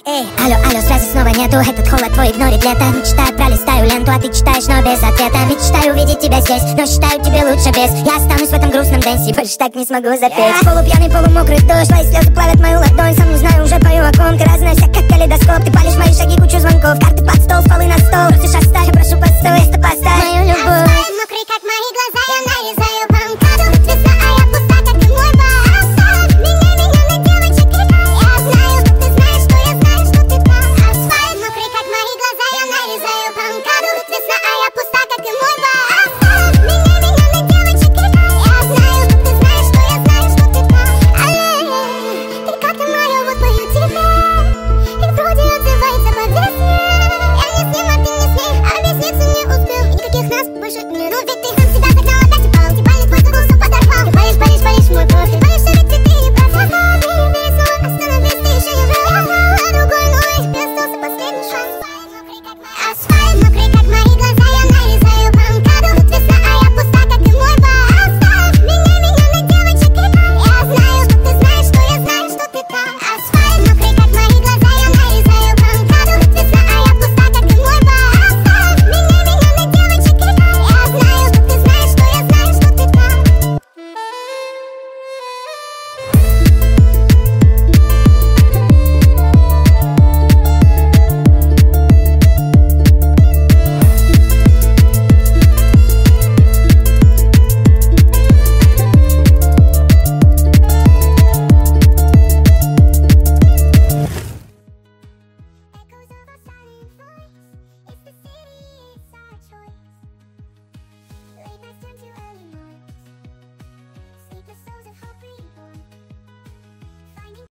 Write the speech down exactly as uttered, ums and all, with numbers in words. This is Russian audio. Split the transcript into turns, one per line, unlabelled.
Эй, алло, алло, связи снова нету. Этот холод твой игнорит лето. Мечтаю, пролистаю ленту, а ты читаешь, но без ответа. Мечтаю увидеть тебя здесь, но считаю, тебе лучше без. Я останусь в этом грустном дэнсе, больше так не смогу запеть. yeah. Полупьяный, полумокрый дождь, твои слезы плавят мою ладонь. Сам не знаю, уже пою о ком. Ты разная вся, как калейдоскоп. Ты палишь мои шаги, кучу звонков. Карты под стол, полы на стол. Просишь оставь, я прошу постой, место поставь мою любовь.
Асфальт мокрый, как мои глаза, я нарезаю банкаду. Весна, а я пуста, как ты мой бар. Оставь меня, меня на девочек кидай. Я знаю, ты знаешь, что я знаю, что ты там. Асфальт мокрый, как мои глаза, я нарезаю банкаду. Весна, а я пуста, как ты мой бар. Оставь меня, меня на девочек кидай. Я знаю, ты знаешь, что я знаю, что ты там. Алле, ты как-то мою, вот пою тебе. И вроде отзывается по весне. Я не с ним, а ты не с ней. Объясниться не успел, и никаких нас больше не. Ну ведь ты сам себя загнал.